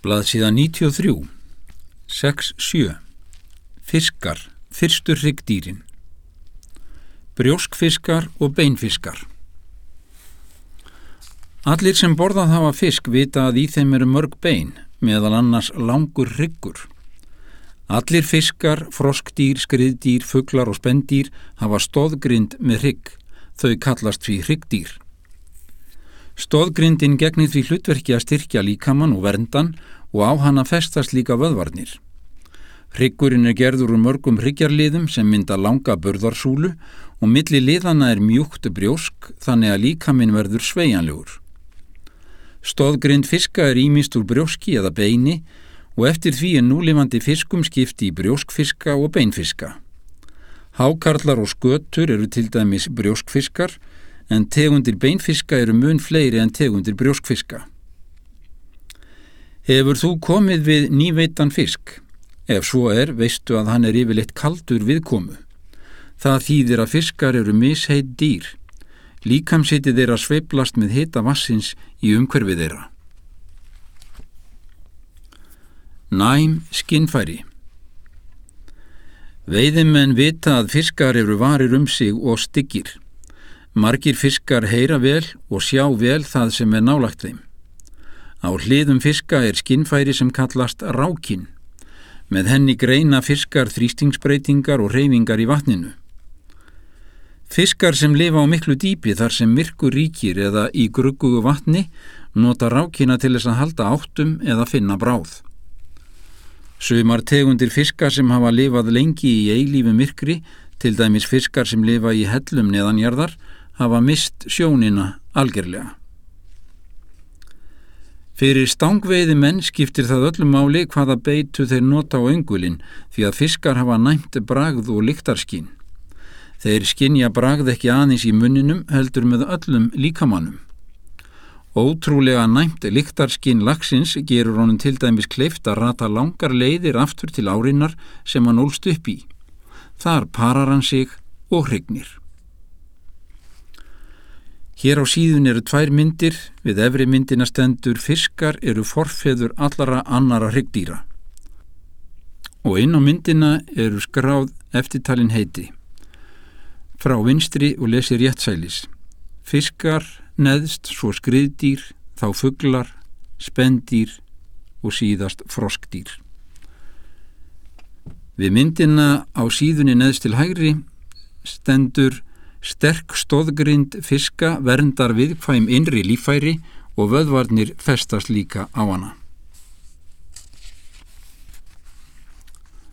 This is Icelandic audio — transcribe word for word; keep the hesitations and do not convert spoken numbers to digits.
Blaðsíða níutíu og þrjú, sex sjö. Fiskar, fyrstu hryggdýrin. Brjóskfiskar og beinfiskar. Allir sem borðað hafa fisk vita að í þeim eru mörg bein, meðal annars langur hryggur. Allir fiskar, froskdýr, skriðdýr, fuglar og spendýr hafa stoðgrind með hrygg, þau kallast því hryggdýr. Stoðgrindin gegnir því hlutverki að styrkja líkamann og verndan og á hana festast líka vöðvarnir. Hryggurinn er gerður úr mörgum hryggjarliðum sem mynda langa burðarsúlu og milli liðana er mjúkt brjósk þannig að líkaminn verður sveigjanlegur. Stoðgrind fiska er ýmist úr brjóski eða beini og eftir því er núlifandi fiskum skipti í brjóskfiska og beinfiska. Hákarlar og skötur eru til dæmis brjóskfiskar en tegundir beinfiska eru mun fleiri en tegundir brjóskfiska. Hefur þú komið við nýveiddan fisk? Ef svo er, veistu að hann er yfirleitt kaldur viðkomu. Það þýðir að fiskar eru misheit dýr. Líkamshiti þeirra sveiflast með hita vatnsins í umhverfi þeirra. Næm skynfæri. Veiðimenn vita að fiskar eru varir um sig og styggir. Margir fiskar heyra vel og sjá vel það sem er nálægt þeim. Á hliðum fiska er skynfæri sem kallast rákin. Með henni greina fiskar þrýstingsbreytingar og hreyfingar í vatninu. Fiskar sem lifa á miklu dýpi þar sem myrkur ríkir eða í gruggugu vatni nota rákina til þess að halda áttum eða finna bráð. Sumar tegundir fiska sem hafa lifað lengi í eilífu myrkri, til dæmis fiskar sem lifa í hellum neðanjarðar, hafa mist sjónina algerlega. Fyrir stangveiðimenn skiptir það öllu máli hvaða beitu þeir nota á öngulinn því að fiskar hafa næmt bragð og lyktarskyn. Þeir skynja bragð ekki aðeins í munninum heldur með öllum líkamannum. Ótrúlega næmt lyktarskyn laxins gerur honum til dæmis kleift að rata langar leiðir aftur til árinnar sem hann ólst upp í. Þar parar hann sig og hrygnir. Hér á síðun eru tvær myndir, við efri myndina stendur fiskar eru forfeður allra annara hryggdýra. Og inn á myndina eru skráð eftirtalin heiti. Frá vinstri og lesi réttsælis. Fiskar, neðst, svo skriðdýr, þá fuglar, spendýr og síðast froskdýr. Við myndina á síðunni neðst til hægri stendur sterk stoðgrind fiska verndar viðkvæm innri líffæri og vöðvarnir festast líka á hana.